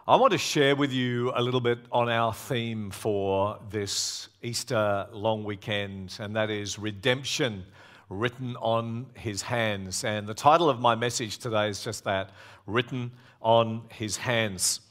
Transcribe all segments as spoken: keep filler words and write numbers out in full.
I want to share with you a little bit on our theme for this Easter long weekend, and that is redemption written on his hands. And the title of my message today is just that, written on his hands.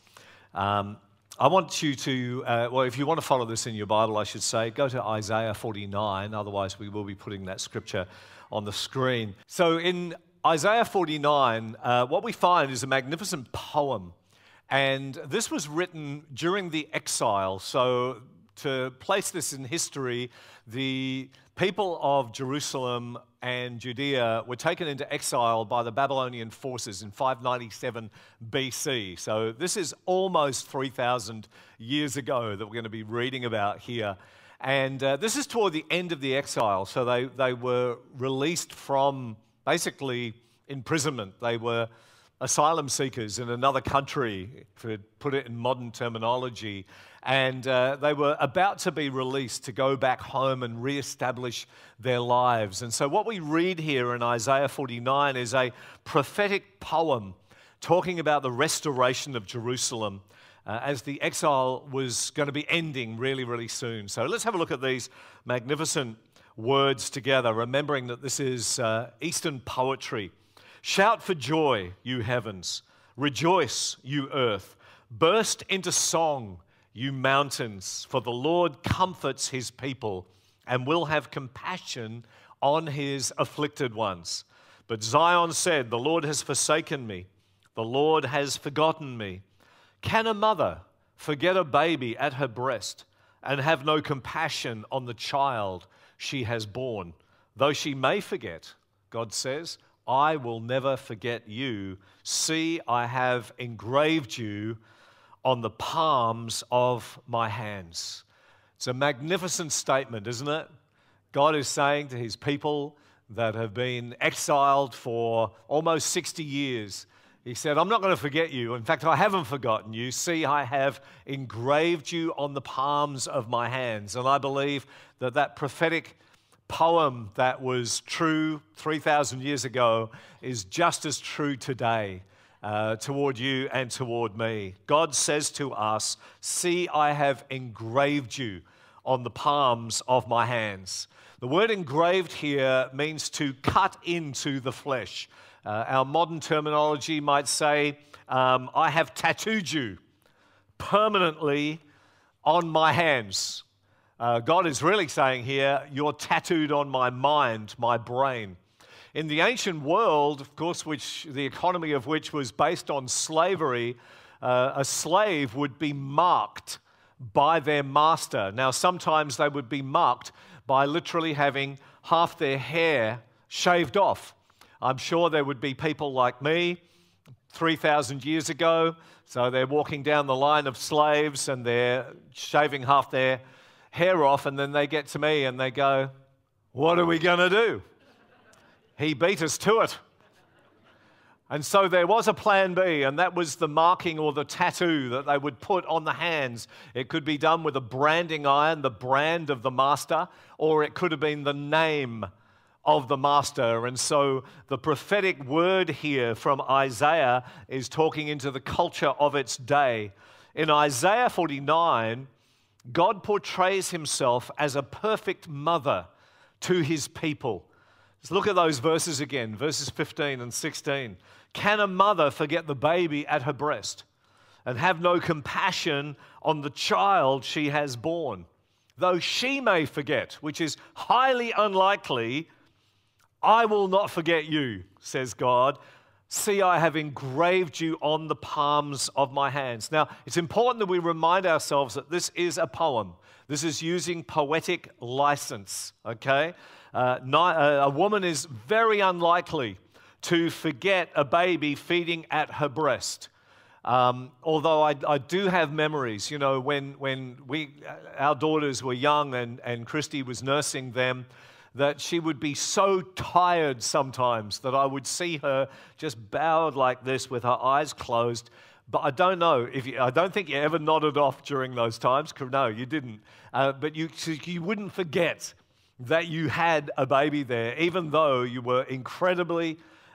Um, I want you to, uh, well, if you want to follow this in your Bible, I should say, go to Isaiah forty-nine. Otherwise, we will be putting that scripture on the screen. So in Isaiah forty-nine, uh, what we find is a magnificent poem. And this was written during the exile. So to place this in history, the people of Jerusalem and Judea were taken into exile by the Babylonian forces in five ninety-seven B C. So this is almost three thousand years ago that we're going to be reading about here. And uh, this is toward the end of the exile. So they, they were released from basically imprisonment. They were asylum seekers in another country, to put it in modern terminology, and uh, they were about to be released to go back home and reestablish their lives. And so what we read here in Isaiah forty-nine is a prophetic poem talking about the restoration of Jerusalem uh, as the exile was going to be ending really, really soon. So let's have a look at these magnificent words together, remembering that this is uh, Eastern poetry. Shout for joy, you heavens. Rejoice, you earth. Burst into song, you mountains, for the Lord comforts his people and will have compassion on his afflicted ones. But Zion said, the Lord has forsaken me. The Lord has forgotten me. Can a mother forget a baby at her breast and have no compassion on the child she has borne? Though she may forget, God says, I will never forget you. See, I have engraved you on the palms of my hands. It's a magnificent statement, isn't it? God is saying to his people that have been exiled for almost sixty years, he said, I'm not going to forget you. In fact, I haven't forgotten you. See, I have engraved you on the palms of my hands. And I believe that that prophetic poem that was true three thousand years ago is just as true today uh, toward you and toward me. God says to us, see, I have engraved you on the palms of my hands. The word engraved here means to cut into the flesh. Uh, our modern terminology might say, um, I have tattooed you permanently on my hands. Uh, God is really saying here, you're tattooed on my mind, my brain. In the ancient world, of course, which the economy of which was based on slavery, uh, a slave would be marked by their master. Now, sometimes they would be marked by literally having half their hair shaved off. I'm sure there would be people like me three thousand years ago, so they're walking down the line of slaves and they're shaving half their hair off, and then they get to me and they go, what are we going to do? He beat us to it. And so there was a plan B, and that was the marking or the tattoo that they would put on the hands. It could be done with a branding iron, the brand of the master, or it could have been the name of the master. And so the prophetic word here from Isaiah is talking into the culture of its day. In Isaiah forty-nine, God portrays himself as a perfect mother to his people. Let's look at those verses again, verses fifteen and sixteen. Can a mother forget the baby at her breast and have no compassion on the child she has borne? Though she may forget, which is highly unlikely, I will not forget you, says God. See, I have engraved you on the palms of my hands. Now, it's important that we remind ourselves that this is a poem. This is using poetic license, okay? Uh, not, uh, a woman is very unlikely to forget a baby feeding at her breast. Um, although I, I do have memories, you know, when, when we, our daughters were young and, and Christy was nursing them, that she would be so tired sometimes that I would see her just bowed like this with her eyes closed. But I don't know, if you, I don't think you ever nodded off during those times. No, you didn't. Uh, but you, you wouldn't forget that you had a baby there, even though you were incredibly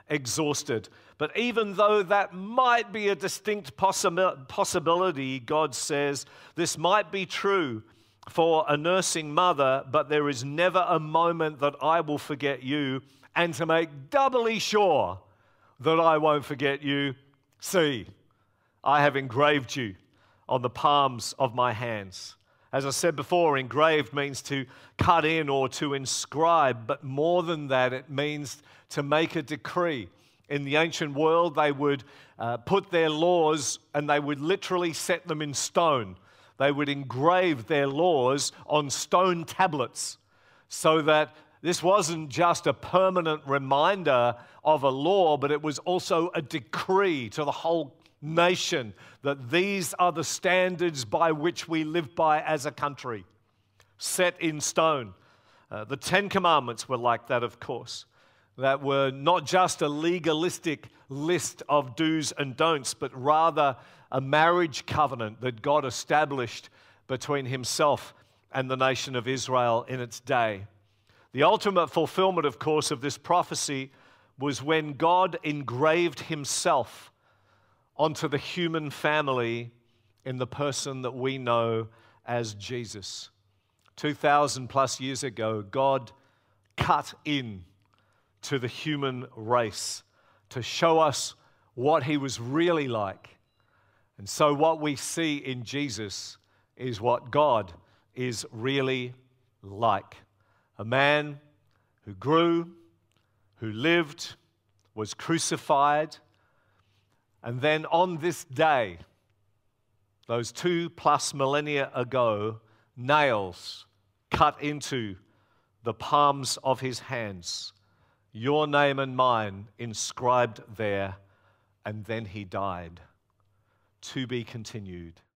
exhausted. But even though that might be a distinct possi- possibility, God says this might be true for a nursing mother, but there is never a moment that I will forget you. And to make doubly sure that I won't forget you, see, I have engraved you on the palms of my hands. As I said before, engraved means to cut in or to inscribe, but more than that, it means to make a decree. In the ancient world, they would uh, put their laws and they would literally set them in stone. They would engrave their laws on stone tablets so that this wasn't just a permanent reminder of a law, but it was also a decree to the whole nation that these are the standards by which we live by as a country, set in stone. Uh, the Ten Commandments were like that, of course, that were not just a legalistic list of do's and don'ts, but rather a marriage covenant that God established between himself and the nation of Israel in its day. The ultimate fulfillment, of course, of this prophecy was when God engraved himself onto the human family in the person that we know as Jesus. two thousand plus years ago, God cut in to the human race to show us what he was really like. And so what we see in Jesus is what God is really like. A man who grew, who lived, was crucified, and then on this day, those two plus millennia ago, nails cut into the palms of his hands, your name and mine inscribed there, and then he died. To be continued.